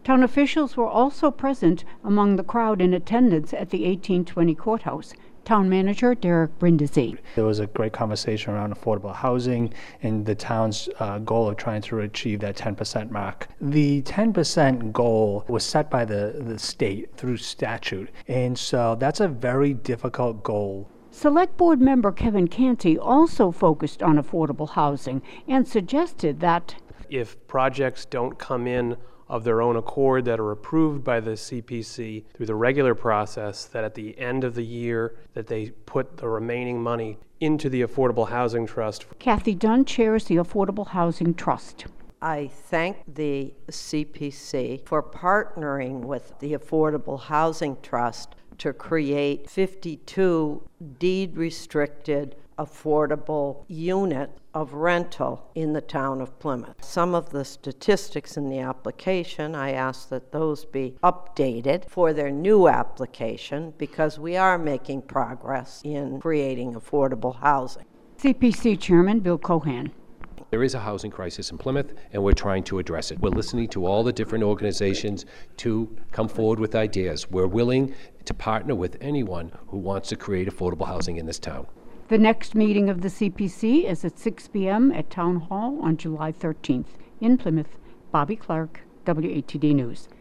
Town officials were also present among the crowd in attendance at the 1820 courthouse. Town Manager Derek Brindisi. There was a great conversation around affordable housing and the town's goal of trying to achieve that 10% mark. The 10% goal was set by the state through statute, and so that's a very difficult goal. Select Board member Kevin Canty also focused on affordable housing and suggested that if projects don't come in of their own accord that are approved by the CPC through the regular process, that at the end of the year that they put the remaining money into the Affordable Housing Trust. Kathy Dunn chairs the Affordable Housing Trust. I thank the CPC for partnering with the Affordable Housing Trust to create 52 deed-restricted affordable unit of rental in the town of Plymouth. Some of the statistics in the application, I ask that those be updated for their new application because we are making progress in creating affordable housing. CPC Chairman Bill Cohan. There is a housing crisis in Plymouth, and we're trying to address it. We're listening to all the different organizations to come forward with ideas. We're willing to partner with anyone who wants to create affordable housing in this town. The next meeting of the CPC is at 6 p.m. at Town Hall on July 13th. In Plymouth, Bobby Clark, WATD News.